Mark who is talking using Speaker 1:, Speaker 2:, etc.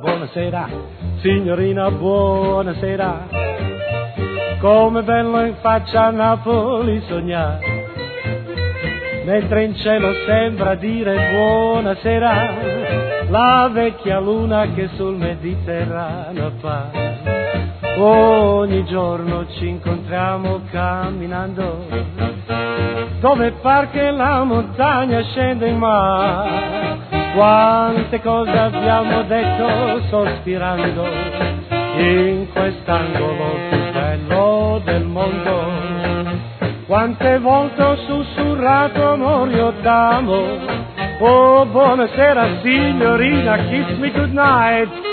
Speaker 1: buonasera, signorina, buonasera. Come bello in faccia a Napoli sognare, mentre in cielo sembra dire buonasera, la vecchia luna che sul Mediterraneo appare. Ogni giorno ci incontriamo camminando, dove par che la montagna scende in mare. Quante cose abbiamo detto sospirando in quest'angolo più bello del mondo. Quante volte ho sussurrato amore d'amo. Oh, buonasera signorina, kiss me goodnight.